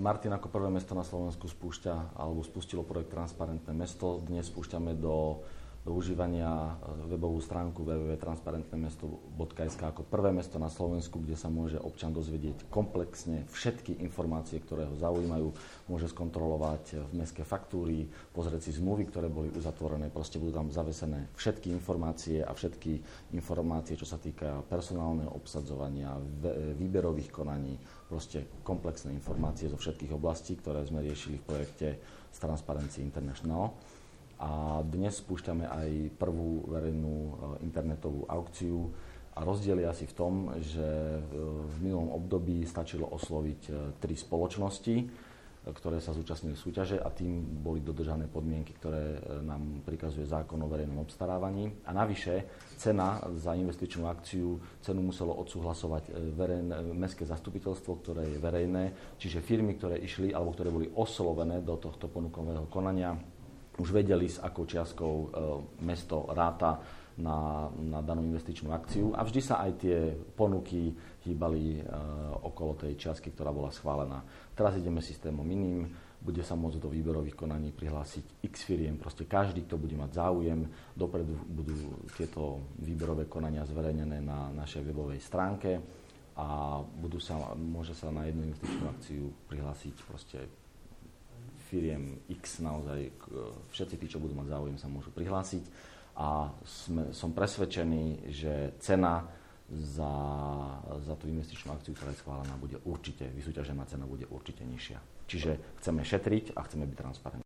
Martin ako prvé mesto na Slovensku spustilo projekt Transparentné mesto. Dnes spúšťame do užívania webovú stránku www.transparentnemesto.sk ako prvé mesto na Slovensku, kde sa môže občan dozvedieť komplexne všetky informácie, ktoré ho zaujímajú. Môže skontrolovať mestské faktúry, pozrieť si zmluvy, ktoré boli uzatvorené. Proste budú tam zavesené všetky informácie a všetky informácie, čo sa týka personálneho obsadzovania, výberových konaní, proste komplexné informácie zo všetkých oblastí, ktoré sme riešili v projekte z Transparency International. A dnes spúšťame aj prvú verejnú internetovú aukciu a rozdiel je asi v tom, že v minulom období stačilo osloviť 3 spoločnosti, ktoré sa zúčastnili súťaže a tým boli dodržané podmienky, ktoré nám prikazuje zákon o verejnom obstarávaní. A navyše cena za investičnú akciu, cenu muselo odsúhlasovať mestské zastupiteľstvo, ktoré je verejné, čiže firmy, ktoré išli alebo ktoré boli oslovené do tohto ponukového konania, už vedeli, s akou čiastkou mesto ráta na danú investičnú akciu a vždy sa aj tie ponuky hýbali okolo tej čiastky, ktorá bola schválená. Teraz ideme systémom iným, bude sa môcť do výberových konaní prihlásiť x firiem, proste každý, kto bude mať záujem, dopredu budú tieto výberové konania zverejnené na našej webovej stránke a môže sa na jednu investičnú akciu prihlásiť proste firiem X, naozaj všetci tí, čo budú mať záujem, sa môžu prihlásiť a som presvedčený, že cena za tú investičnú akciu, ktorá je schválená, bude určite, vysúťažená cena bude určite nižšia. Čiže chceme šetriť a chceme byť transparentní.